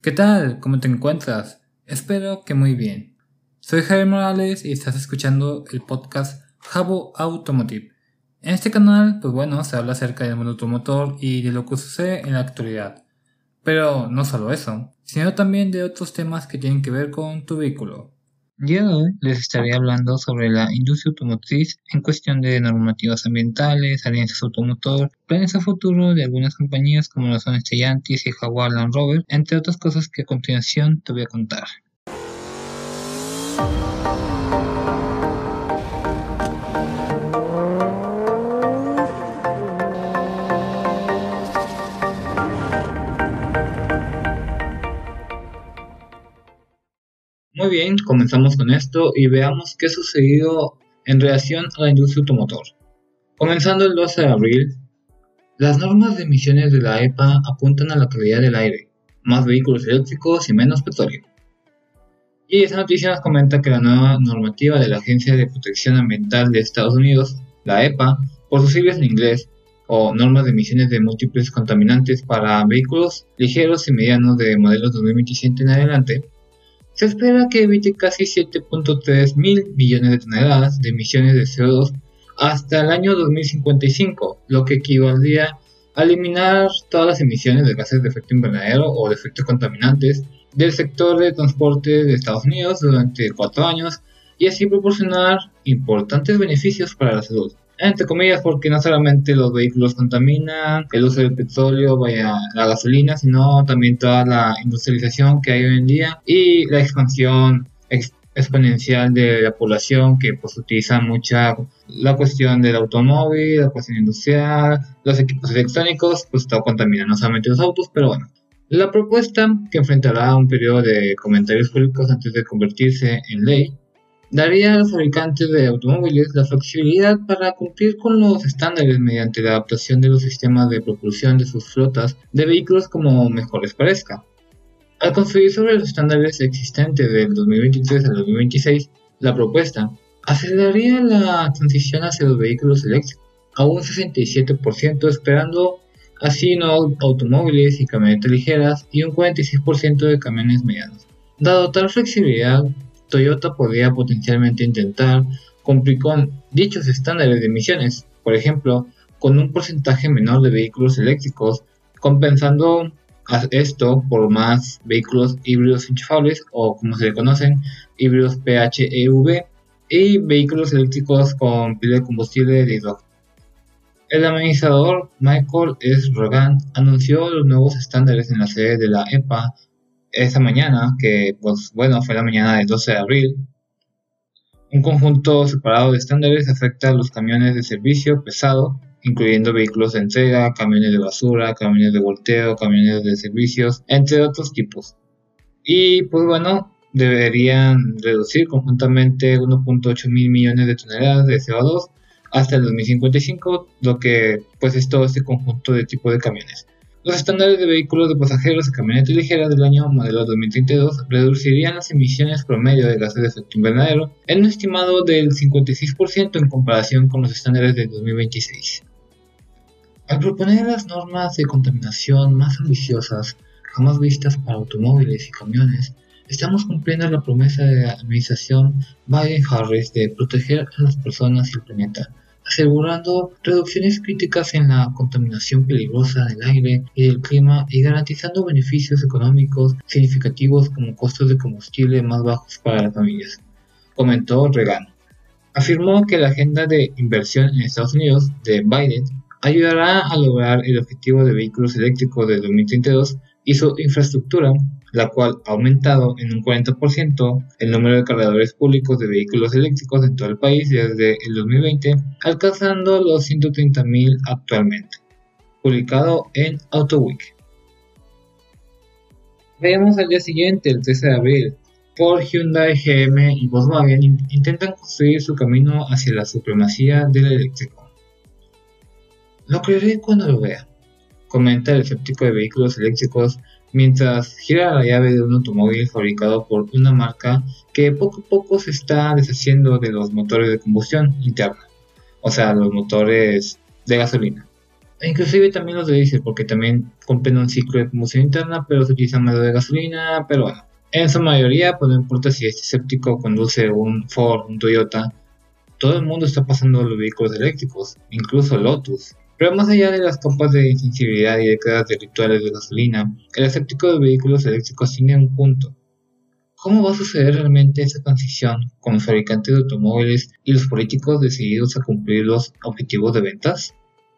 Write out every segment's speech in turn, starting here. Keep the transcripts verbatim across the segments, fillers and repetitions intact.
¿Qué tal? ¿Cómo te encuentras? Espero que muy bien. Soy Javier Morales y estás escuchando el podcast Jabo Automotive. En este canal, pues bueno, se habla acerca del mundo automotor y de lo que sucede en la actualidad. Pero no solo eso, sino también de otros temas que tienen que ver con tu vehículo. El día de hoy les estaré hablando sobre la industria automotriz en cuestión de normativas ambientales, alianzas automotor, planes a futuro de algunas compañías como lo son Stellantis y Jaguar Land Rover, entre otras cosas que a continuación te voy a contar. Muy bien, comenzamos con esto y veamos qué ha sucedido en relación a la industria automotor. Comenzando el doce de abril, las normas de emisiones de la E P A apuntan a la calidad del aire, más vehículos eléctricos y menos petróleo. Y esa noticia nos comenta que la nueva normativa de la Agencia de Protección Ambiental de Estados Unidos, la E P A, por sus siglas en inglés, o normas de emisiones de múltiples contaminantes para vehículos ligeros y medianos de modelos dos mil veintisiete en adelante, se espera que evite casi siete punto tres mil millones de toneladas de emisiones de C O dos hasta el año dos mil cincuenta y cinco, lo que equivaldría a eliminar todas las emisiones de gases de efecto invernadero o de efectos contaminantes del sector de transporte de Estados Unidos durante cuatro años y así proporcionar importantes beneficios para la salud. Entre comillas, porque no solamente los vehículos contaminan, el uso del petróleo, vaya, la gasolina, sino también toda la industrialización que hay hoy en día y la expansión ex exponencial de la población que pues utiliza mucha la cuestión del automóvil, la cuestión industrial, los equipos electrónicos, pues todo contamina, no solamente los autos, pero bueno. La propuesta, que enfrentará un periodo de comentarios públicos antes de convertirse en ley, daría a los fabricantes de automóviles la flexibilidad para cumplir con los estándares mediante la adaptación de los sistemas de propulsión de sus flotas de vehículos como mejor les parezca. Al construir sobre los estándares existentes del dos mil veintitrés al dos mil veintiséis, la propuesta aceleraría la transición hacia los vehículos eléctricos a un sesenta y siete por ciento, esperando así nuevos automóviles y camionetas ligeras y un cuarenta y seis por ciento de camiones medianos. Dado tal flexibilidad, Toyota podría potencialmente intentar cumplir con dichos estándares de emisiones, por ejemplo, con un porcentaje menor de vehículos eléctricos, compensando esto por más vehículos híbridos enchufables o como se le conocen, híbridos P H E V y vehículos eléctricos con pila de combustible de hidrógeno. El administrador Michael S. Regan anunció los nuevos estándares en la sede de la E P A esa mañana, que pues bueno, fue la mañana del doce de abril. Un conjunto separado de estándares afecta a los camiones de servicio pesado, incluyendo vehículos de entrega, camiones de basura, camiones de volteo, camiones de servicios, entre otros tipos. Y pues bueno, deberían reducir conjuntamente uno punto ocho mil millones de toneladas de C O dos hasta el dos mil cincuenta y cinco, lo que pues es todo este conjunto de tipo de camiones. Los estándares de vehículos de pasajeros y camionetas ligeras del año modelo dos mil treinta y dos reducirían las emisiones promedio de gases de efecto invernadero en un estimado del cincuenta y seis por ciento en comparación con los estándares del dos mil veintiséis. Al proponer las normas de contaminación más ambiciosas jamás vistas para automóviles y camiones, estamos cumpliendo la promesa de la administración Biden-Harris de proteger a las personas y el planeta, asegurando reducciones críticas en la contaminación peligrosa del aire y del clima y garantizando beneficios económicos significativos como costos de combustible más bajos para las familias, comentó Regan. Afirmó que la agenda de inversión en Estados Unidos de Biden ayudará a lograr el objetivo de vehículos eléctricos de dos mil treinta y dos y su infraestructura, la cual ha aumentado en un cuarenta por ciento el número de cargadores públicos de vehículos eléctricos en todo el país desde el dos mil veinte, alcanzando los ciento treinta mil actualmente, publicado en AutoWeek. Veamos al día siguiente, el trece de abril, Ford, Hyundai, G M y Volkswagen in- intentan construir su camino hacia la supremacía del eléctrico. Lo creeré cuando lo vea, comenta el escéptico de vehículos eléctricos mientras gira la llave de un automóvil fabricado por una marca que poco a poco se está deshaciendo de los motores de combustión interna, o sea, los motores de gasolina. E inclusive también los de diésel, porque también cumplen un ciclo de combustión interna, pero se utiliza más de gasolina, pero bueno. En su mayoría, pues no importa si este escéptico conduce un Ford, un Toyota, todo el mundo está pasando a los vehículos eléctricos, incluso Lotus. Pero más allá de las capas de insensibilidad y décadas de rituales de gasolina, el escéptico de vehículos eléctricos tiene un punto. ¿Cómo va a suceder realmente esa transición con los fabricantes de automóviles y los políticos decididos a cumplir los objetivos de ventas?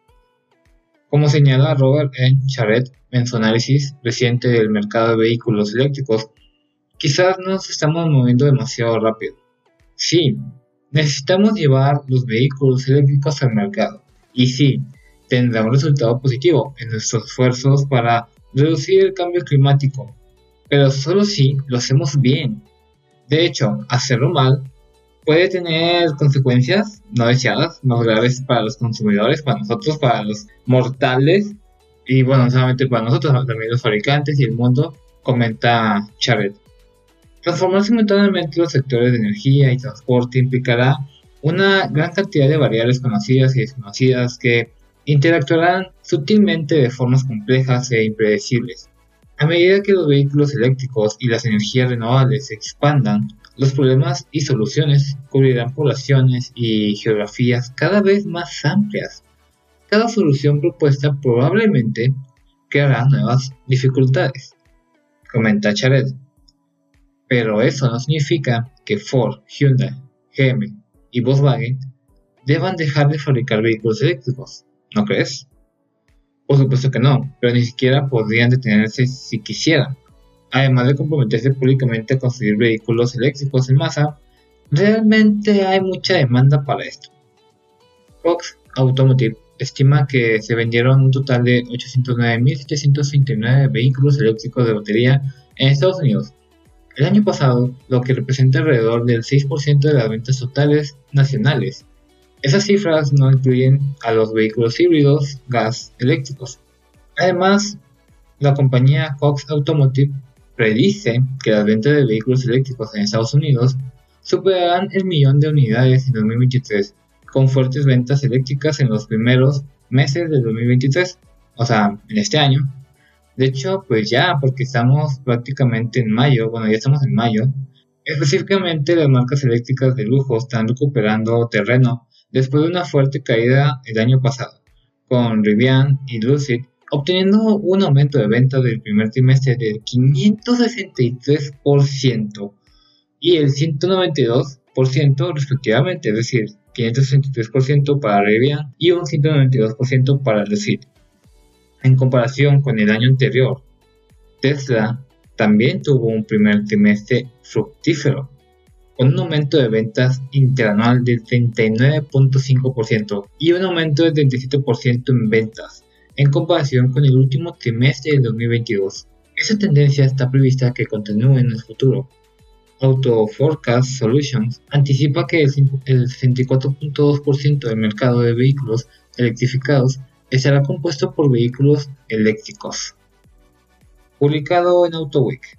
Como señala Robert N. Charette en su análisis reciente del mercado de vehículos eléctricos, quizás nos estamos moviendo demasiado rápido. Sí, necesitamos llevar los vehículos eléctricos al mercado. Y sí, tendrá un resultado positivo en nuestros esfuerzos para reducir el cambio climático, pero solo si lo hacemos bien. De hecho, hacerlo mal puede tener consecuencias no deseadas, más graves para los consumidores, para nosotros, para los mortales, y bueno, no solamente para nosotros, también los fabricantes y el mundo, comenta Charette. Transformar simultáneamente los sectores de energía y transporte implicará una gran cantidad de variables conocidas y desconocidas que interactuarán sutilmente de formas complejas e impredecibles. A medida que los vehículos eléctricos y las energías renovables se expandan, los problemas y soluciones cubrirán poblaciones y geografías cada vez más amplias. Cada solución propuesta probablemente creará nuevas dificultades, comenta Charette. Pero eso no significa que Ford, Hyundai, G M y Volkswagen deban dejar de fabricar vehículos eléctricos, ¿no crees? Por supuesto que no, pero ni siquiera podrían detenerse si quisieran. Además de comprometerse públicamente a construir vehículos eléctricos en masa, realmente hay mucha demanda para esto. Cox Automotive estima que se vendieron un total de ochocientos nueve mil setecientos treinta y nueve vehículos eléctricos de batería en Estados Unidos el año pasado, lo que representa alrededor del seis por ciento de las ventas totales nacionales. Esas cifras no incluyen a los vehículos híbridos gas eléctricos. Además, la compañía Cox Automotive predice que las ventas de vehículos eléctricos en Estados Unidos superarán el millón de unidades en dos mil veintitrés, con fuertes ventas eléctricas en los primeros meses del dos mil veintitrés, o sea, en este año. De hecho, pues ya, porque estamos prácticamente en mayo, bueno, ya estamos en mayo. Específicamente, las marcas eléctricas de lujo están recuperando terreno después de una fuerte caída el año pasado, con Rivian y Lucid obteniendo un aumento de ventas del primer trimestre del quinientos sesenta y tres por ciento y el ciento noventa y dos por ciento respectivamente, es decir, quinientos sesenta y tres por ciento para Rivian y un ciento noventa y dos por ciento para Lucid. En comparación con el año anterior, Tesla también tuvo un primer trimestre fructífero, con un aumento de ventas interanual del treinta y nueve punto cinco por ciento y un aumento del treinta y siete por ciento en ventas, en comparación con el último trimestre del dos mil veintidós. Esa tendencia está prevista que continúe en el futuro. Auto Forecast Solutions anticipa que el sesenta y cuatro punto dos por ciento del mercado de vehículos electrificados estará compuesto por vehículos eléctricos. Publicado en AutoWeek.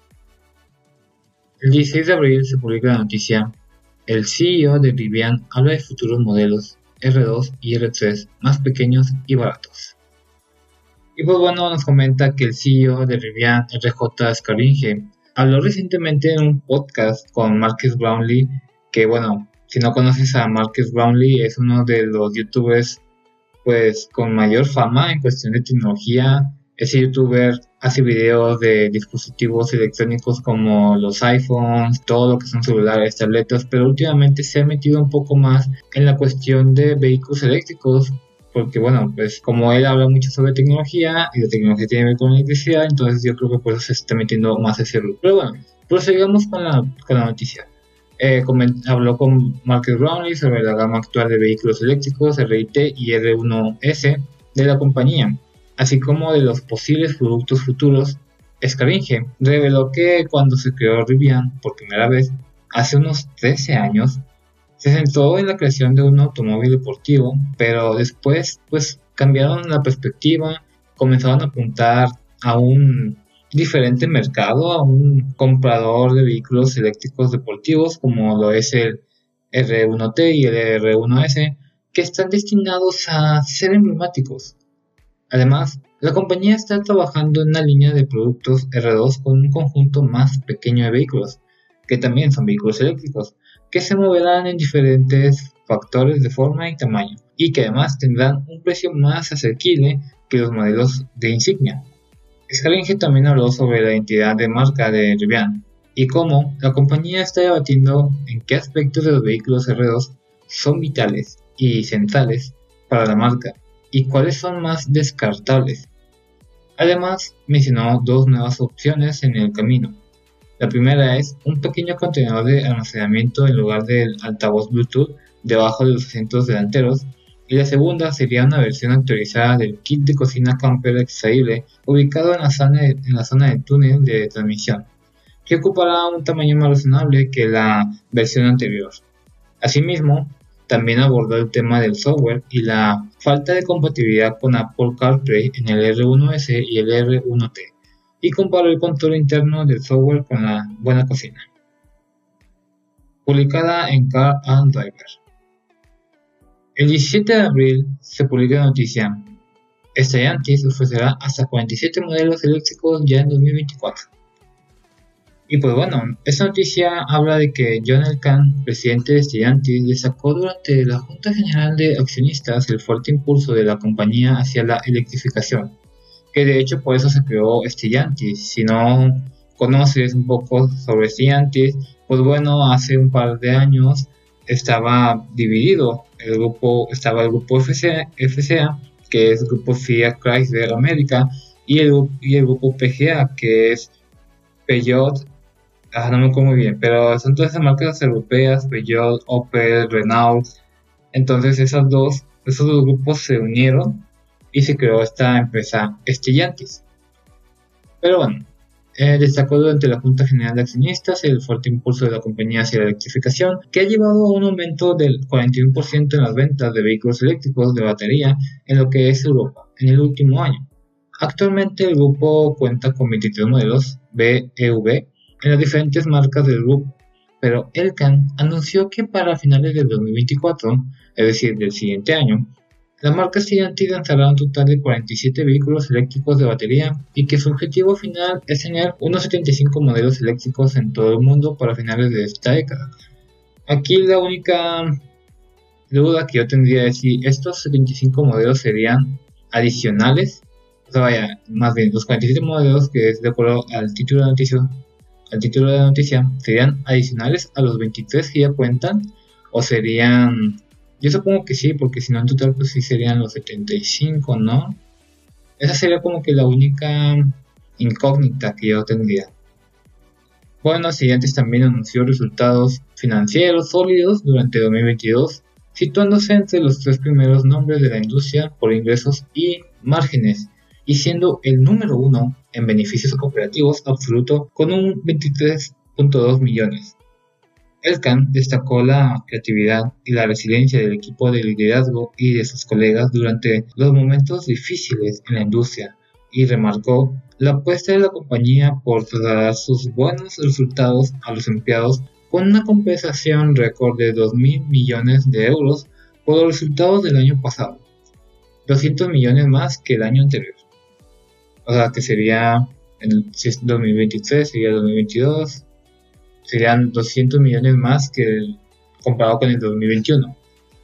El dieciséis de abril se publica la noticia: el C E O de Rivian habla de futuros modelos R dos y R tres más pequeños y baratos. Y pues bueno, nos comenta que el C E O de Rivian, R J Scaringe, habló recientemente en un podcast con Marques Brownlee, que bueno, si no conoces a Marques Brownlee, es uno de los youtubers pues con mayor fama en cuestión de tecnología. Ese youtuber hace videos de dispositivos electrónicos como los iPhones, todo lo que son celulares, tabletas, pero últimamente se ha metido un poco más en la cuestión de vehículos eléctricos, porque bueno, pues como él habla mucho sobre tecnología y la tecnología tiene que ver con electricidad, entonces yo creo que por eso se está metiendo más ese rubro. Pero bueno, prosigamos con la, con la noticia. Eh, coment- habló con Marques Brownlee sobre la gama actual de vehículos eléctricos R I T y R uno S de la compañía, así como de los posibles productos futuros. Scaringe reveló que cuando se creó Rivian por primera vez, hace unos trece años, se centró en la creación de un automóvil deportivo, pero después pues cambiaron la perspectiva, comenzaron a apuntar a un diferente mercado, a un comprador de vehículos eléctricos deportivos como lo es el R uno T y el R uno S, que están destinados a ser emblemáticos, Además, la compañía está trabajando en una línea de productos R dos con un conjunto más pequeño de vehículos, que también son vehículos eléctricos, que se moverán en diferentes factores de forma y tamaño, y que además tendrán un precio más asequible que los modelos de insignia. Scaringe también habló sobre la identidad de marca de Rivian y cómo la compañía está debatiendo en qué aspectos de los vehículos R dos son vitales y centrales para la marca y cuáles son más descartables. Además, mencionó dos nuevas opciones en el camino. La primera es un pequeño contenedor de almacenamiento en lugar del altavoz Bluetooth debajo de los asientos delanteros, y la segunda sería una versión actualizada del kit de cocina camper extraíble ubicado en la zona de, en la zona de túnel de transmisión, que ocupará un tamaño más razonable que la versión anterior. Asimismo, también abordó el tema del software y la falta de compatibilidad con Apple CarPlay en el R uno S y el R uno T, y comparó el control interno del software con la buena cocina. Publicada en Car and Driver. El diecisiete de abril se publica la noticia: Stellantis ofrecerá hasta cuarenta y siete modelos eléctricos ya en dos mil veinticuatro. Y pues bueno, esta noticia habla de que John Elkann, presidente de Stellantis, destacó durante la Junta General de Accionistas el fuerte impulso de la compañía hacia la electrificación, que de hecho por eso se creó Stellantis. Si no conoces un poco sobre Stellantis, pues bueno, hace un par de años estaba dividido, el grupo, estaba el grupo F C A, que es el grupo Fiat Chrysler América, y el, y el grupo P G A, que es Peugeot. Ah, no me acuerdo muy bien, pero son todas esas marcas europeas, Peugeot, Opel, Renault. Entonces esas dos, esos dos grupos se unieron y se creó esta empresa Stellantis. Pero bueno, eh, destacó durante la Junta General de Accionistas el fuerte impulso de la compañía hacia la electrificación, que ha llevado a un aumento del cuarenta y uno por ciento en las ventas de vehículos eléctricos de batería en lo que es Europa en el último año. Actualmente el grupo cuenta con veintitrés modelos B E V en las diferentes marcas del grupo, pero Elkann anunció que para finales del dos mil veinticuatro, es decir, del siguiente año, la marca Stellantis lanzará un total de cuarenta y siete vehículos eléctricos de batería y que su objetivo final es tener unos setenta y cinco modelos eléctricos en todo el mundo para finales de esta década. Aquí la única duda que yo tendría es si estos setenta y cinco modelos serían adicionales, o sea, vaya, más bien los cuarenta y siete modelos, que es de acuerdo al título de la noticia, al título de la noticia, serían adicionales a los veintitrés que ya cuentan, o serían, yo supongo que sí, porque si no en total pues sí serían los setenta y cinco, ¿no? Esa sería como que la única incógnita que yo tendría. Bueno, Stellantis también anunció resultados financieros sólidos durante dos mil veintidós, situándose entre los tres primeros nombres de la industria por ingresos y márgenes, y siendo el número uno en beneficios operativos absoluto con un veintitrés punto dos millones. Elkann destacó la creatividad y la resiliencia del equipo de liderazgo y de sus colegas durante los momentos difíciles en la industria, y remarcó la apuesta de la compañía por trasladar sus buenos resultados a los empleados con una compensación récord de dos mil millones de euros por los resultados del año pasado, doscientos millones más que el año anterior. O sea que sería, en, si es dos mil veintitrés, sería dos mil veintidós, serían doscientos millones más que el, comparado con el dos mil veintiuno.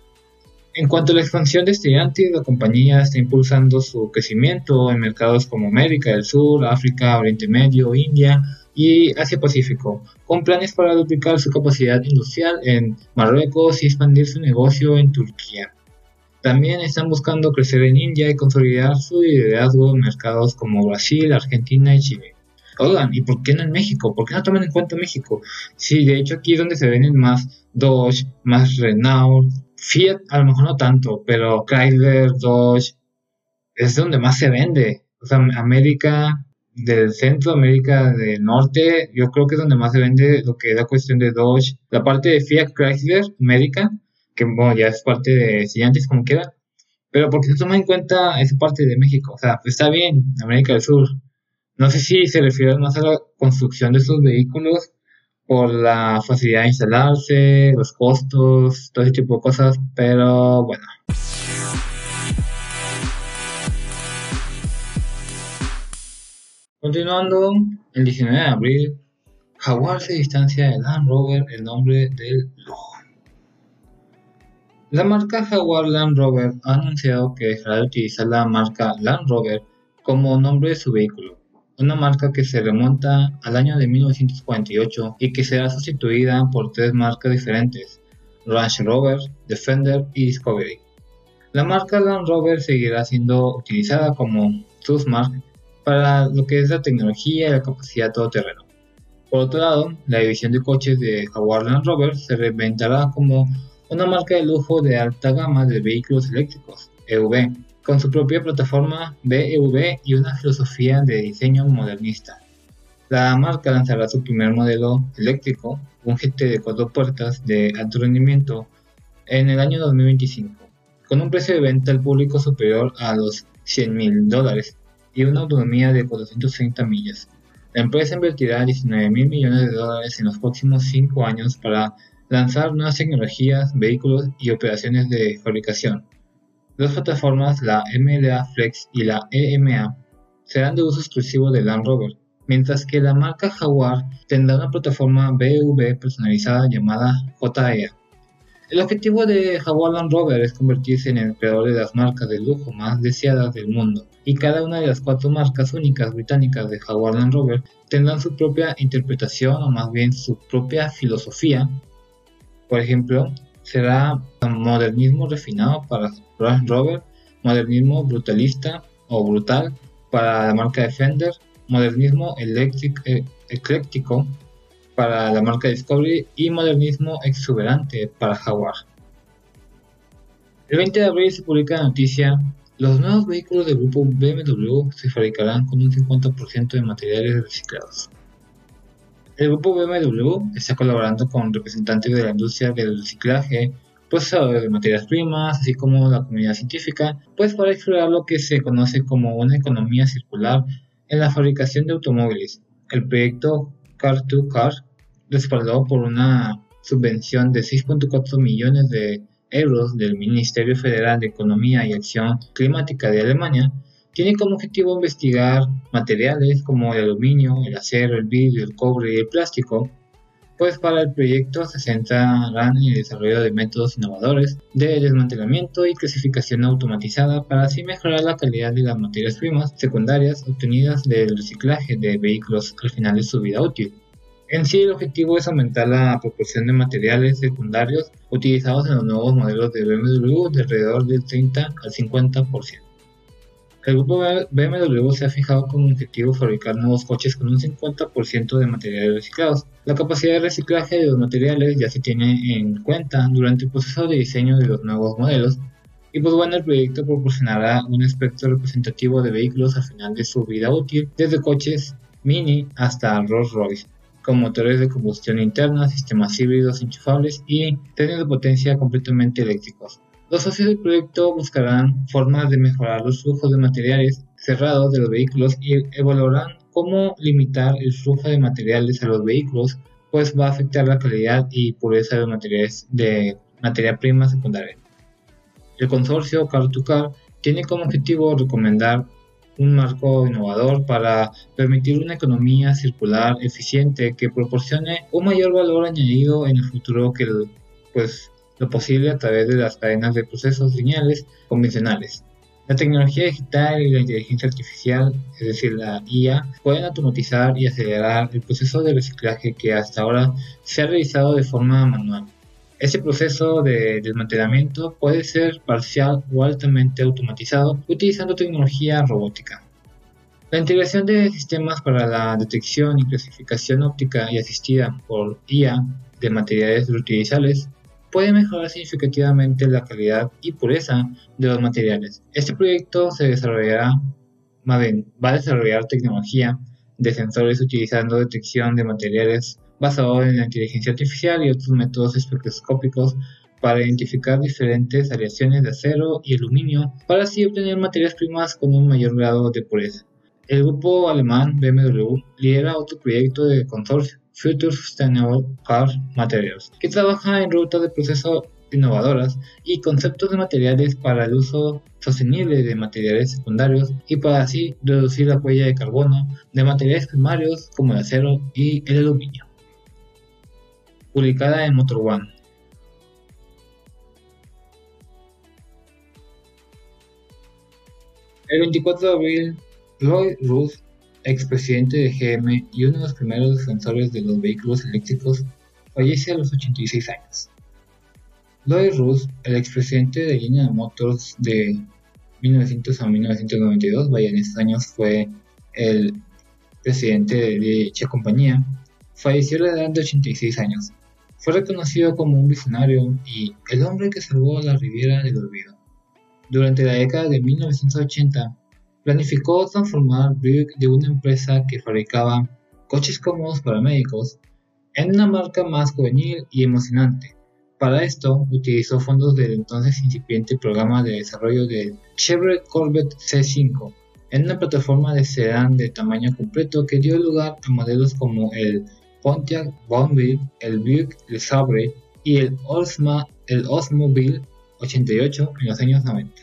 En cuanto a la expansión de Stellantis, la compañía está impulsando su crecimiento en mercados como América del Sur, África, Oriente Medio, India y Asia Pacífico, con planes para duplicar su capacidad industrial en Marruecos y expandir su negocio en Turquía. También están buscando crecer en India y consolidar su liderazgo en mercados como Brasil, Argentina y Chile. Oigan, ¿y por qué no en México? ¿Por qué no toman en cuenta México? Sí, de hecho aquí es donde se venden más Dodge, más Renault, Fiat a lo mejor no tanto, pero Chrysler, Dodge, es donde más se vende. O sea, América del Centro, América del Norte, yo creo que es donde más se vende lo que es la cuestión de Dodge. La parte de Fiat Chrysler, América, que bueno, ya es parte de Stellantis como quiera, pero porque se toma en cuenta esa parte de México. O sea, pues está bien, América del Sur. No sé si se refiere más a la construcción de estos vehículos por la facilidad de instalarse, los costos, todo ese tipo de cosas, pero bueno. Continuando, el diecinueve de abril, Jaguar se distancia de Land Rover el nombre del lujo. La marca Jaguar Land Rover ha anunciado que dejará de utilizar la marca Land Rover como nombre de su vehículo, una marca que se remonta al año de mil novecientos cuarenta y ocho y que será sustituida por tres marcas diferentes: Range Rover, Defender y Discovery. La marca Land Rover seguirá siendo utilizada como submarca para lo que es la tecnología y la capacidad todoterreno. Por otro lado, la división de coches de Jaguar Land Rover se reinventará como una marca de lujo de alta gama de vehículos eléctricos, E V, con su propia plataforma B E V y una filosofía de diseño modernista. La marca lanzará su primer modelo eléctrico, un G T de cuatro puertas de alto rendimiento, en el año dos mil veinticinco, con un precio de venta al público superior a los cien mil dólares y una autonomía de cuatrocientas treinta millas. La empresa invertirá diecinueve mil millones de dólares en los próximos cinco años para lanzar nuevas tecnologías, vehículos y operaciones de fabricación. Dos plataformas, la M L A Flex y la E M A, serán de uso exclusivo de Land Rover, mientras que la marca Jaguar tendrá una plataforma B E V personalizada llamada J E A. El objetivo de Jaguar Land Rover es convertirse en el creador de las marcas de lujo más deseadas del mundo, y cada una de las cuatro marcas únicas británicas de Jaguar Land Rover tendrán su propia interpretación o más bien su propia filosofía. Por ejemplo, será modernismo refinado para Range Rover, modernismo brutalista o brutal para la marca Defender, modernismo electric, eh, ecléctico para la marca Discovery y modernismo exuberante para Jaguar. El veinte de abril se publica la noticia: los nuevos vehículos del grupo B M W se fabricarán con un cincuenta por ciento de materiales reciclados. El grupo B M W está colaborando con representantes de la industria del reciclaje, procesadores de materias primas, así como la comunidad científica, pues para explorar lo que se conoce como una economía circular en la fabricación de automóviles. El proyecto Car to Car, respaldado por una subvención de seis punto cuatro millones de euros del Ministerio Federal de Economía y Acción Climática de Alemania, tiene como objetivo investigar materiales como el aluminio, el acero, el vidrio, el cobre y el plástico, pues para el proyecto se centrarán en el desarrollo de métodos innovadores de desmantelamiento y clasificación automatizada para así mejorar la calidad de las materias primas secundarias obtenidas del reciclaje de vehículos al final de su vida útil. En sí, el objetivo es aumentar la proporción de materiales secundarios utilizados en los nuevos modelos de B M W de alrededor del treinta al cincuenta por ciento. El grupo B M W se ha fijado como objetivo fabricar nuevos coches con un cincuenta por ciento de materiales reciclados. La capacidad de reciclaje de los materiales ya se tiene en cuenta durante el proceso de diseño de los nuevos modelos, y pues bueno, el proyecto proporcionará un espectro representativo de vehículos al final de su vida útil, desde coches mini hasta Rolls Royce, con motores de combustión interna, sistemas híbridos enchufables y trenes de potencia completamente eléctricos. Los socios del proyecto buscarán formas de mejorar los flujos de materiales cerrados de los vehículos y evaluarán cómo limitar el flujo de materiales a los vehículos, pues va a afectar la calidad y pureza de los materiales de materia prima secundaria. El consorcio Car to Car tiene como objetivo recomendar un marco innovador para permitir una economía circular eficiente que proporcione un mayor valor añadido en el futuro que el, pues, lo posible a través de las cadenas de procesos lineales convencionales. La tecnología digital y la inteligencia artificial, es decir, la I A, pueden automatizar y acelerar el proceso de reciclaje que hasta ahora se ha realizado de forma manual. Este proceso de desmantelamiento puede ser parcial o altamente automatizado utilizando tecnología robótica. La integración de sistemas para la detección y clasificación óptica y asistida por I A de materiales reutilizables puede mejorar significativamente la calidad y pureza de los materiales. Este proyecto se desarrollará, más bien, va a desarrollar tecnología de sensores utilizando detección de materiales basado en la inteligencia artificial y otros métodos espectroscópicos para identificar diferentes aleaciones de acero y aluminio para así obtener materias primas con un mayor grado de pureza. El grupo alemán B M W lidera otro proyecto de consorcio, Future Sustainable Car Materials, que trabaja en rutas de proceso innovadoras y conceptos de materiales para el uso sostenible de materiales secundarios y para así reducir la huella de carbono de materiales primarios como el acero y el aluminio. Publicada en Motor One. El veinticuatro de abril, Lloyd Ruth, expresidente de G M y uno de los primeros defensores de los vehículos eléctricos, fallece a los ochenta y seis años. Lloyd Ruth, el expresidente de General Motors de mil novecientos a mil novecientos noventa y dos, vaya, en estos años fue el presidente de dicha compañía, falleció a la edad de ochenta y seis años. Fue reconocido como un visionario y el hombre que salvó la Riviera del Olvido. Durante la década de mil novecientos ochenta, planificó transformar Buick de una empresa que fabricaba coches cómodos para médicos en una marca más juvenil y emocionante. Para esto, utilizó fondos del entonces incipiente programa de desarrollo del Chevrolet Corvette C cinco en una plataforma de sedán de tamaño completo que dio lugar a modelos como el Pontiac Bonneville, el Buick LeSabre y el, Oldsma, el Oldsmobile ochenta y ocho en los años noventa.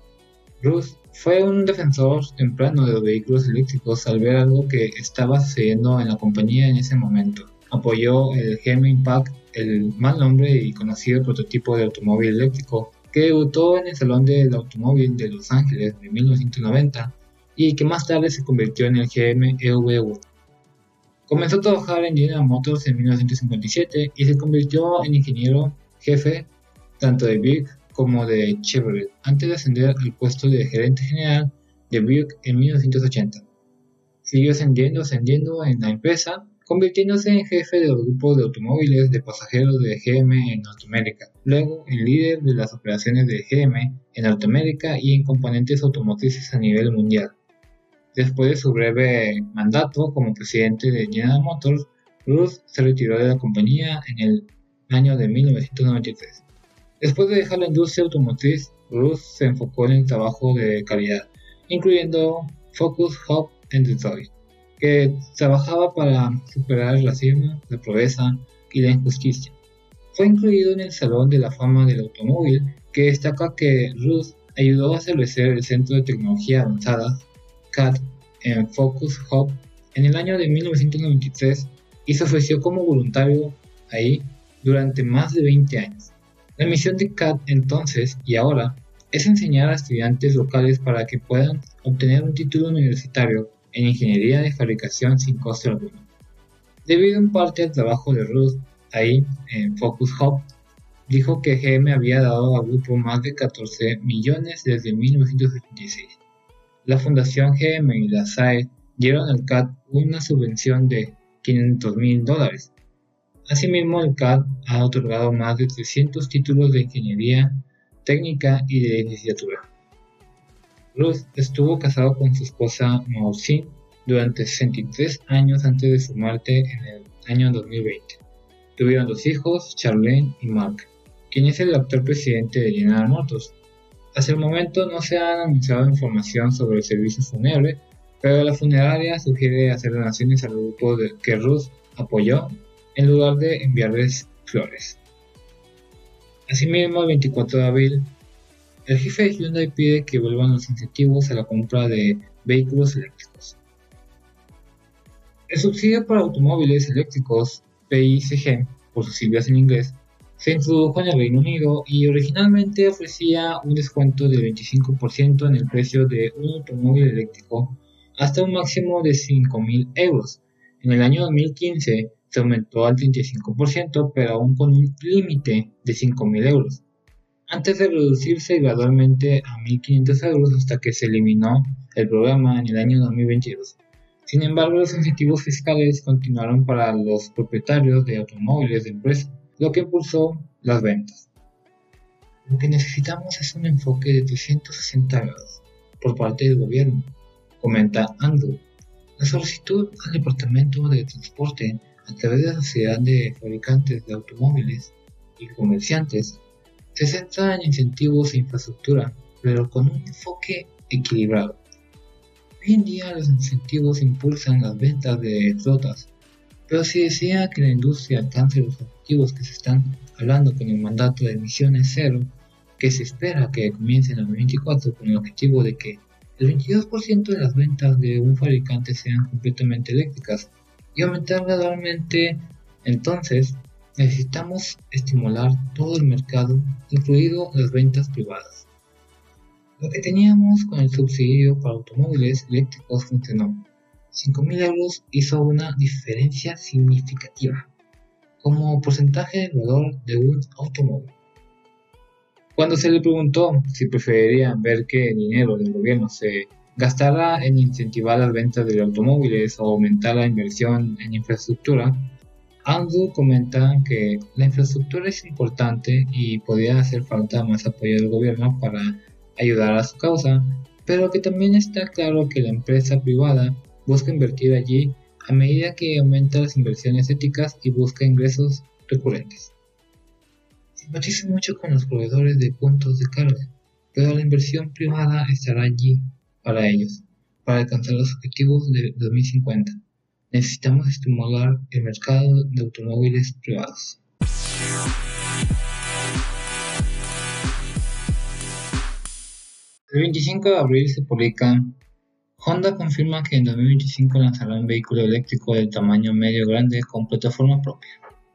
Ruth fue un defensor temprano de los vehículos eléctricos al ver algo que estaba sucediendo en la compañía en ese momento. Apoyó el G M Impact, el mal nombre y conocido prototipo de automóvil eléctrico que debutó en el Salón del Automóvil de Los Ángeles de mil novecientos noventa y que más tarde se convirtió en el G M E V uno. Comenzó a trabajar en General Motors en mil novecientos cincuenta y siete y se convirtió en ingeniero jefe tanto de Buick como de Chevrolet, antes de ascender al puesto de gerente general de Buick en mil novecientos ochenta. Siguió ascendiendo, ascendiendo en la empresa, convirtiéndose en jefe de los grupos de automóviles de pasajeros de G M en Norteamérica, luego en líder de las operaciones de G M en Norteamérica y en componentes automotrices a nivel mundial. Después de su breve mandato como presidente de General Motors, Ruth se retiró de la compañía en el año de mil novecientos noventa y tres. Después de dejar la industria automotriz, Ruth se enfocó en el trabajo de calidad, incluyendo Focus Hub en Detroit, que trabajaba para superar el racismo, la pobreza y la injusticia. Fue incluido en el Salón de la Fama del Automóvil, que destaca que Ruth ayudó a establecer el Centro de Tecnología Avanzada, C A T, en Focus Hub en el año de mil novecientos noventa y tres y se ofreció como voluntario ahí durante más de veinte años. La misión de C A T entonces y ahora es enseñar a estudiantes locales para que puedan obtener un título universitario en ingeniería de fabricación sin coste alguno. Debido en parte al trabajo de Ruth ahí en Focus Hub, dijo que G M había dado al grupo más de catorce millones desde mil novecientos ochenta y seis. La Fundación G M y la S A E dieron al C A T una subvención de quinientos mil dólares. Asimismo, el C A T ha otorgado más de trescientos títulos de ingeniería técnica y de licenciatura. Ruth estuvo casado con su esposa Maureen durante sesenta y tres años antes de su muerte en el año dos mil veinte. Tuvieron dos hijos, Charlene y Mark, quien es el actual presidente de General Motors. Hasta el momento no se ha anunciado información sobre el servicio fúnebre, pero la funeraria sugiere hacer donaciones al grupo de que Ruth apoyó en lugar de enviarles flores. Asimismo, el veinticuatro de abril, el jefe de Hyundai pide que vuelvan los incentivos a la compra de vehículos eléctricos. El subsidio para automóviles eléctricos, P I C G, por sus siglas en inglés, se introdujo en el Reino Unido y originalmente ofrecía un descuento del veinticinco por ciento en el precio de un automóvil eléctrico hasta un máximo de cinco mil euros. En el año dos mil quince se aumentó al treinta y cinco por ciento, pero aún con un límite de cinco mil euros, antes de reducirse gradualmente a mil quinientos euros hasta que se eliminó el programa en el año dos mil veintidós. Sin embargo, los incentivos fiscales continuaron para los propietarios de automóviles de empresa, lo que impulsó las ventas. Lo que necesitamos es un enfoque de trescientos sesenta grados por parte del gobierno, comenta Andrew. La solicitud al Departamento de Transporte a través de la Sociedad de Fabricantes de Automóviles y Comerciantes se centra en incentivos e infraestructura, pero con un enfoque equilibrado. Hoy en día los incentivos impulsan las ventas de flotas, Pero si decía que la industria alcance los objetivos que se están hablando con el mandato de emisiones cero, que se espera que comience en el dos mil veinticuatro con el objetivo de que el veintidós por ciento de las ventas de un fabricante sean completamente eléctricas y aumentar gradualmente, entonces necesitamos estimular todo el mercado, incluido las ventas privadas. Lo que teníamos con el subsidio para automóviles eléctricos funcionó. cinco mil euros hizo una diferencia significativa como porcentaje del valor de un automóvil. Cuando se le preguntó si preferirían ver que el dinero del gobierno se gastara en incentivar las ventas de automóviles o aumentar la inversión en infraestructura, Andrew comenta que la infraestructura es importante y podría hacer falta más apoyo del gobierno para ayudar a su causa, pero que también está claro que la empresa privada busca invertir allí a medida que aumenta las inversiones éticas y busca ingresos recurrentes. Simpatizo mucho con los proveedores de puntos de carga, pero la inversión privada estará allí para ellos, para alcanzar los objetivos de dos mil cincuenta. Necesitamos estimular el mercado de automóviles privados. El veinticinco de abril se publica: Honda confirma que en dos mil veinticinco lanzará un vehículo eléctrico de tamaño medio-grande con plataforma propia.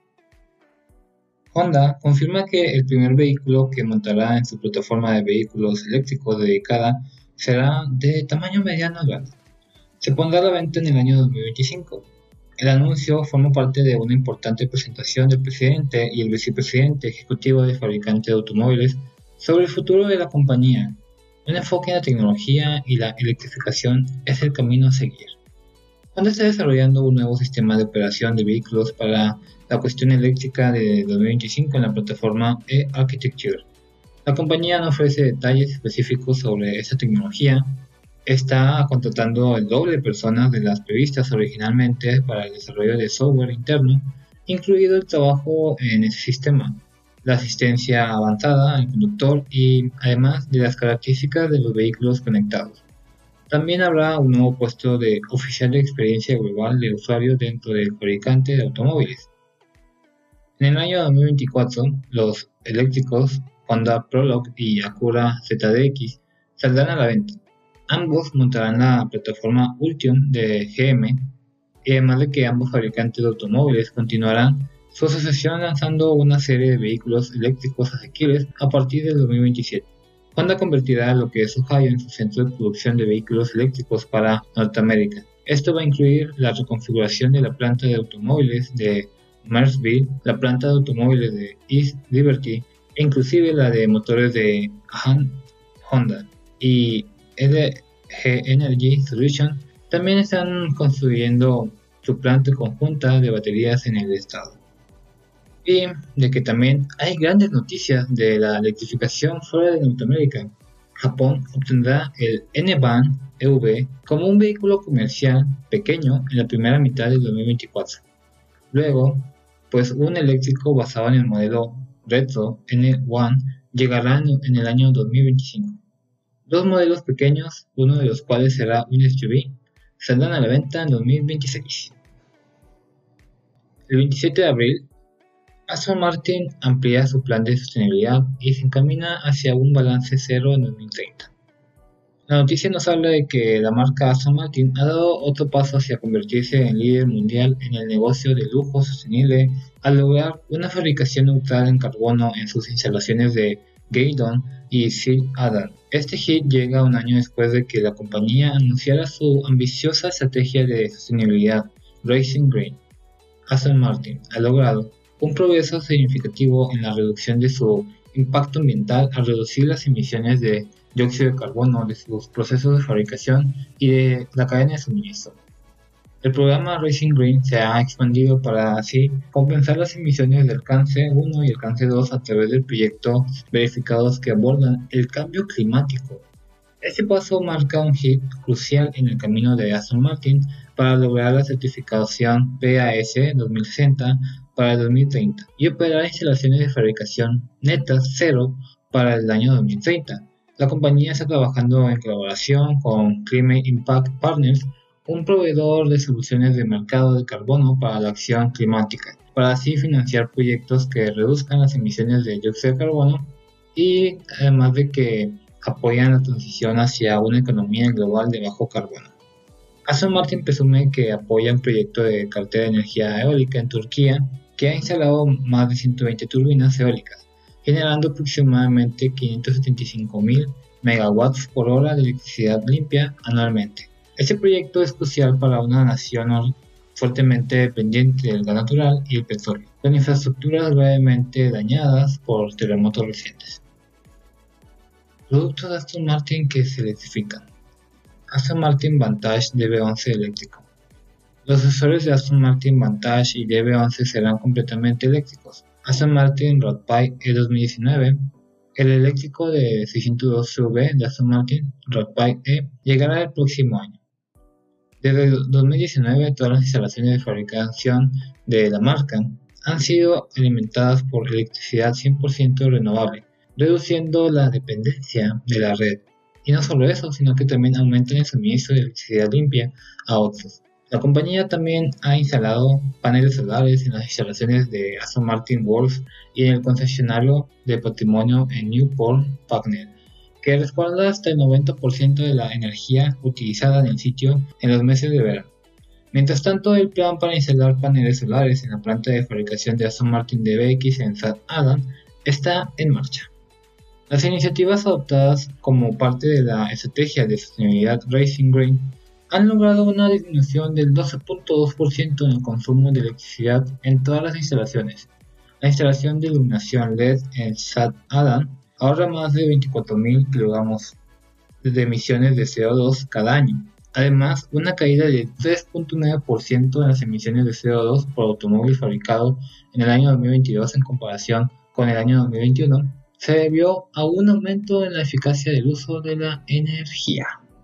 Honda confirma que el primer vehículo que montará en su plataforma de vehículos eléctricos dedicada será de tamaño mediano-grande. Se pondrá a la venta en el año dos mil veinticinco. El anuncio forma parte de una importante presentación del presidente y el vicepresidente ejecutivo del fabricante de automóviles sobre el futuro de la compañía. Un enfoque en la tecnología y la electrificación es el camino a seguir. Honda está desarrollando un nuevo sistema de operación de vehículos para la cuestión eléctrica de dos mil veinticinco en la plataforma e-Architecture. La compañía no ofrece detalles específicos sobre esta tecnología. Está contratando el doble de personas de las previstas originalmente para el desarrollo de software interno, incluido el trabajo en ese sistema, la asistencia avanzada al conductor y además de las características de los vehículos conectados. También habrá un nuevo puesto de oficial de experiencia global de usuario dentro del fabricante de automóviles. En el año dos mil veinticuatro, los eléctricos Honda Prologue y Acura Z D X saldrán a la venta. Ambos montarán la plataforma Ultium de G M y además de que ambos fabricantes de automóviles continuarán su asociación lanzando una serie de vehículos eléctricos asequibles a partir del dos mil veintisiete. Honda convertirá lo que es Ohio en su centro de producción de vehículos eléctricos para Norteamérica. Esto va a incluir la reconfiguración de la planta de automóviles de Marysville, la planta de automóviles de East Liberty e inclusive la de motores de Honda y L G Energy Solutions. También están construyendo su planta conjunta de baterías en el estado. Y de que también hay grandes noticias de la electrificación fuera de Norteamérica. Japón obtendrá el N-Van E V como un vehículo comercial pequeño en la primera mitad del dos mil veinticuatro. Luego, pues un eléctrico basado en el modelo retro N uno llegará en el año dos mil veinticinco. Dos modelos pequeños, uno de los cuales será un S U V, saldrán a la venta en dos mil veintiséis. El veintisiete de abril, Aston Martin amplía su plan de sostenibilidad y se encamina hacia un balance cero en dos mil treinta. La noticia nos habla de que la marca Aston Martin ha dado otro paso hacia convertirse en líder mundial en el negocio de lujo sostenible al lograr una fabricación neutral en carbono en sus instalaciones de Gaydon y St Adam. Este hit llega un año después de que la compañía anunciara su ambiciosa estrategia de sostenibilidad Racing Green. Aston Martin ha logrado un progreso significativo en la reducción de su impacto ambiental al reducir las emisiones de dióxido de carbono de sus procesos de fabricación y de la cadena de suministro. El programa Racing Green se ha expandido para así compensar las emisiones del CANSE uno y el CANSE dos a través del proyecto verificados que abordan el cambio climático. Este paso marca un hit crucial en el camino de Aston Martin para lograr la certificación P A S dos mil sesenta para el dos mil treinta y operar instalaciones de fabricación netas cero para el año dos mil treinta. La compañía está trabajando en colaboración con Climate Impact Partners, un proveedor de soluciones de mercado de carbono para la acción climática, para así financiar proyectos que reduzcan las emisiones de dióxido de carbono y además de que apoyan la transición hacia una economía global de bajo carbono. Aston Martin presume que apoya un proyecto de cartera de energía eólica en Turquía que ha instalado más de ciento veinte turbinas eólicas, generando aproximadamente quinientos setenta y cinco mil megawatts por hora de electricidad limpia anualmente. Este proyecto es crucial para una nación fuertemente dependiente del gas natural y el petróleo, con infraestructuras gravemente dañadas por terremotos recientes. Productos de Aston Martin que se electrifican. Aston Martin Vantage D B once eléctrico. Los sucesores de Aston Martin Vantage y D B once serán completamente eléctricos. Aston Martin Roadbike E dos mil diecinueve, el eléctrico de seiscientos dos C V de Aston Martin Roadbike E llegará el próximo año. Desde dos mil diecinueve, todas las instalaciones de fabricación de la marca han sido alimentadas por electricidad cien por ciento renovable, reduciendo la dependencia de la red. Y no solo eso, sino que también aumentan el suministro de electricidad limpia a otros. La compañía también ha instalado paneles solares en las instalaciones de Aston Martin Wolf y en el concesionario de patrimonio en Newport Pagnell, que respalda hasta el noventa por ciento de la energía utilizada en el sitio en los meses de verano. Mientras tanto, el plan para instalar paneles solares en la planta de fabricación de Aston Martin D B X en South Adam está en marcha. Las iniciativas adoptadas como parte de la estrategia de sostenibilidad Racing Green han logrado una disminución del doce punto dos por ciento en el consumo de electricidad en todas las instalaciones. La instalación de iluminación L E D en South Adam ahorra más de veinticuatro mil kilogramos de emisiones de C O dos cada año. Además, una caída de tres punto nueve por ciento en las emisiones de C O dos por automóvil fabricado en el año dos mil veintidós en comparación con el año dos mil veintiuno se debió a un aumento en la eficacia del uso de la energía.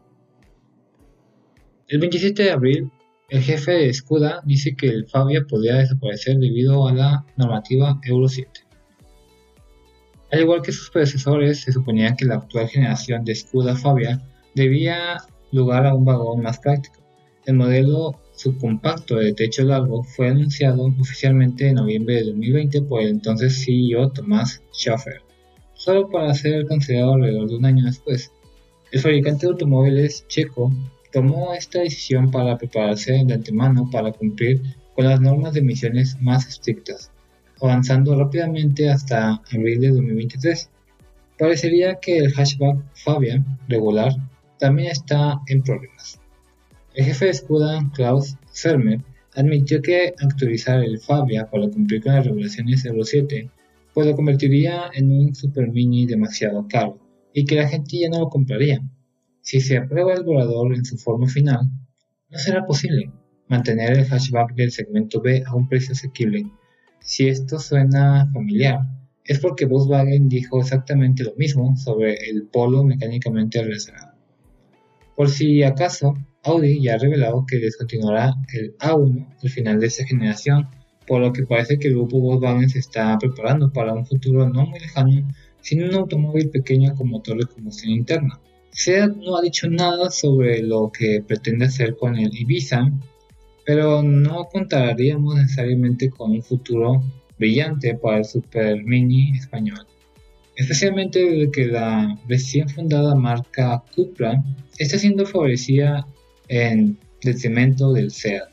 El veintisiete de abril, el jefe de Skoda dice que el Fabia podría desaparecer debido a la normativa Euro siete. Al igual que sus predecesores, se suponía que la actual generación de Skoda Fabia debía lugar a un vagón más práctico. El modelo subcompacto de techo largo fue anunciado oficialmente en noviembre de dos mil veinte por el entonces C E O Thomas Schaffer, solo para ser considerado alrededor de un año después. El fabricante de automóviles checo tomó esta decisión para prepararse de antemano para cumplir con las normas de emisiones más estrictas, avanzando rápidamente hasta abril de dos mil veintitrés. Parecería que el hatchback Fabia regular también está en problemas. El jefe de Skoda, Klaus Zermer, admitió que actualizar el Fabia para cumplir con las regulaciones Euro siete pues lo convertiría en un super mini demasiado caro y que la gente ya no lo compraría. Si se aprueba el volador en su forma final, no será posible mantener el hatchback del segmento B a un precio asequible. Si esto suena familiar, es porque Volkswagen dijo exactamente lo mismo sobre el Polo mecánicamente realizado. Por si acaso, Audi ya ha revelado que descontinuará el A uno al final de esta generación, por lo que parece que el grupo Volkswagen se está preparando para un futuro no muy lejano sin un automóvil pequeño con motor de combustión interna. SEAT no ha dicho nada sobre lo que pretende hacer con el Ibiza, pero no contaríamos necesariamente con un futuro brillante para el Super Mini español, especialmente desde que la recién fundada marca Cupra está siendo favorecida en detrimento del SEAT.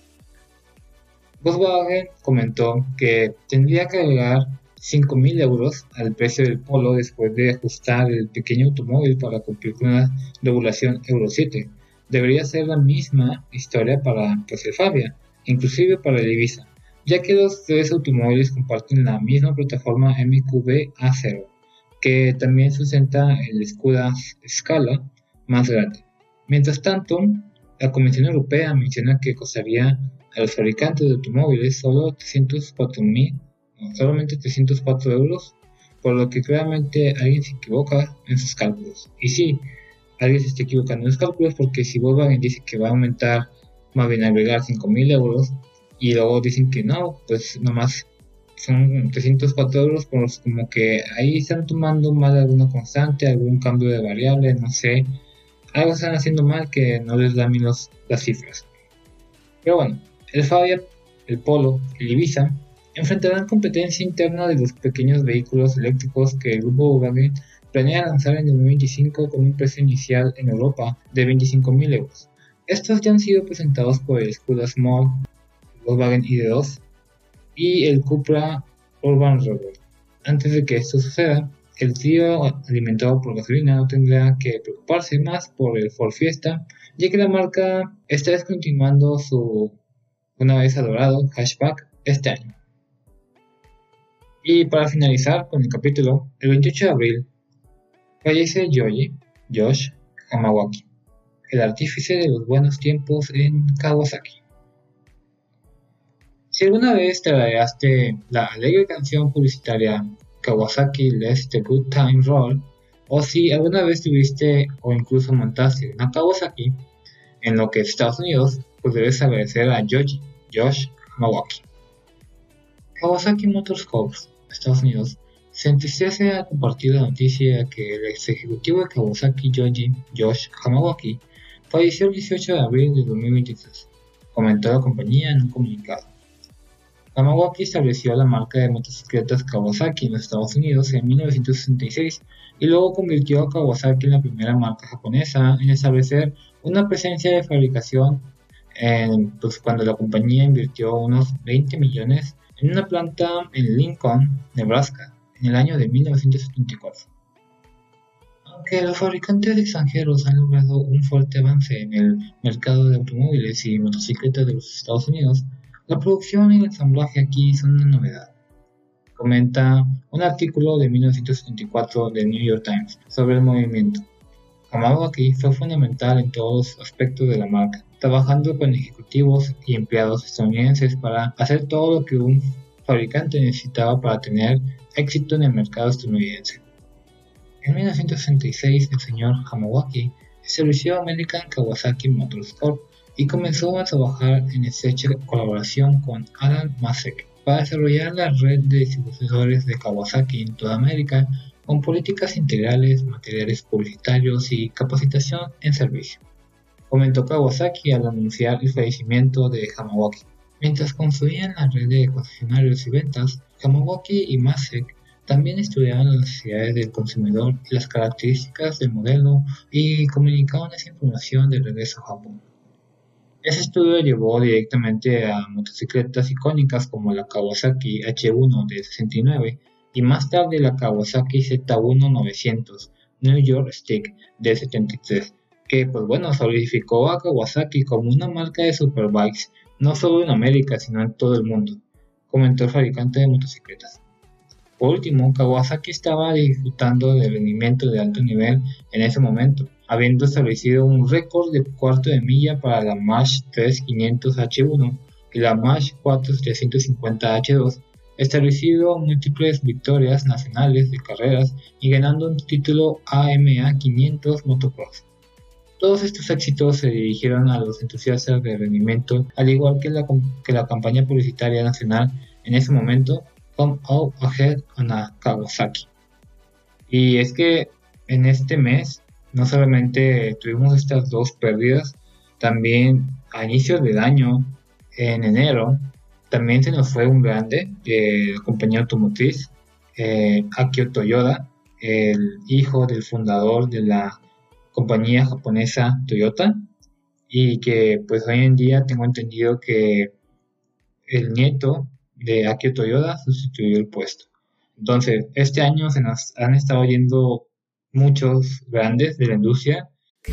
Volkswagen comentó que tendría que agregar cinco mil euros al precio del Polo después de ajustar el pequeño automóvil para cumplir con la regulación Euro siete. Debería ser la misma historia para pues, el Fabia, inclusive para el Ibiza, ya que los tres automóviles comparten la misma plataforma M Q B A cero, que también sustenta el Skoda Scala más grande. Mientras tanto, la Comisión Europea menciona que costaría a los fabricantes de automóviles solo trescientos cuatro mil, no, solamente trescientos cuatro euros, por lo que claramente alguien se equivoca en sus cálculos. Y sí, alguien se está equivocando en los cálculos porque si Volkswagen dice que va a aumentar, más bien agregar cinco mil euros, y luego dicen que no, pues nomás son trescientos cuatro euros, pues como que ahí están tomando mal alguna constante, algún cambio de variable, no sé, algo están haciendo mal que no les dan bien los, las cifras. Pero bueno, el Fabia, el Polo y el Ibiza enfrentarán competencia interna de los pequeños vehículos eléctricos que el grupo Volkswagen planea lanzar en dos mil veinticinco con un precio inicial en Europa de veinticinco mil euros. Estos ya han sido presentados por el Skoda Small, Volkswagen I D dos y el Cupra Urban Rebel. Antes de que esto suceda, el trío alimentado por gasolina no tendrá que preocuparse más por el Ford Fiesta, ya que la marca está descontinuando su una vez adorado hatchback este año. Y para finalizar con el capítulo, el veintiocho de abril fallece Yoji, Josh Hamawaki, el artífice de los buenos tiempos en Kawasaki. Si alguna vez te agregaste la alegre canción publicitaria Kawasaki Let the Good Time Roll, o si alguna vez tuviste o incluso montaste una Kawasaki en lo que es Estados Unidos, pues debes agradecer a Yoji, Josh Hamawaki. Kawasaki Motors Corp, Estados Unidos, se entristece al compartir la noticia que el ex ejecutivo de Kawasaki, Yoji, Josh Hamawaki, falleció el dieciocho de abril de dos mil veintitrés, comentó la compañía en un comunicado. Hamawaki estableció la marca de motocicletas Kawasaki en los Estados Unidos en mil novecientos sesenta y seis y luego convirtió a Kawasaki en la primera marca japonesa en establecer una presencia de fabricación en, pues, cuando la compañía invirtió unos veinte millones en una planta en Lincoln, Nebraska, en el año de mil novecientos setenta y cuatro. Aunque los fabricantes extranjeros han logrado un fuerte avance en el mercado de automóviles y motocicletas de los Estados Unidos, la producción y el ensamblaje aquí son una novedad, comenta un artículo de mil novecientos setenta y cuatro del New York Times sobre el movimiento. Hamawaki fue fundamental en todos los aspectos de la marca, trabajando con ejecutivos y empleados estadounidenses para hacer todo lo que un fabricante necesitaba para tener éxito en el mercado estadounidense. En mil novecientos sesenta y seis, el señor Hamawaki estableció American Kawasaki Motors Corp y comenzó a trabajar en estrecha colaboración con Alan Masek para desarrollar la red de distribuidores de Kawasaki en toda América con políticas integrales, materiales publicitarios y capacitación en servicio, comentó Kawasaki al anunciar el fallecimiento de Hamawaki. Mientras construían la red de concesionarios y ventas, Hamawaki y Masek también estudiaban las necesidades del consumidor y las características del modelo y comunicaban esa información de regreso a Japón. Ese estudio llevó directamente a motocicletas icónicas como la Kawasaki H uno de sesenta y nueve y más tarde la Kawasaki Z uno novecientos New York Stick de setenta y tres, que pues bueno solidificó a Kawasaki como una marca de superbikes no solo en América sino en todo el mundo, comentó el fabricante de motocicletas. Por último, Kawasaki estaba disfrutando de rendimiento de alto nivel en ese momento, habiendo establecido un récord de cuarto de milla para la March tres quinientos H uno y la March cuatro trescientos cincuenta H dos, establecido múltiples victorias nacionales de carreras y ganando un título A M A quinientos Motocross. Todos estos éxitos se dirigieron a los entusiastas de rendimiento, al igual que la, que la campaña publicitaria nacional en ese momento, Come Out Ahead on a Kawasaki. Y es que en este mes no solamente tuvimos estas dos pérdidas, también a inicios del año, en enero, también se nos fue un grande de la compañía automotriz, eh, Akio Toyoda, el hijo del fundador de la compañía japonesa Toyota, y que pues hoy en día tengo entendido que el nieto de Akio Toyoda sustituyó el puesto. Entonces, este año se nos han estado yendo muchos grandes de la industria.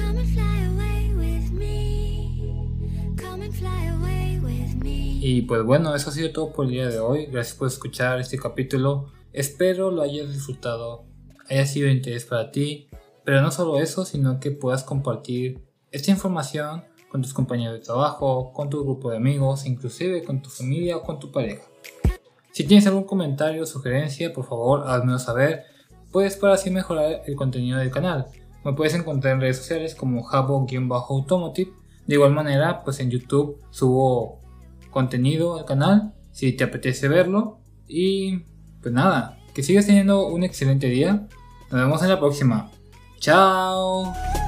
Y pues bueno, eso ha sido todo por el día de hoy. Gracias por escuchar este capítulo. Espero lo hayas disfrutado, haya sido de interés para ti. Pero no solo eso, sino que puedas compartir esta información con tus compañeros de trabajo, con tu grupo de amigos, inclusive con tu familia o con tu pareja. Si tienes algún comentario o sugerencia, por favor házmelo saber, pues para así mejorar el contenido del canal. Me puedes encontrar en redes sociales como Jabo-Automotive. De igual manera, pues en YouTube subo contenido al canal si te apetece verlo. Y pues nada, que sigas teniendo un excelente día. Nos vemos en la próxima. Chao.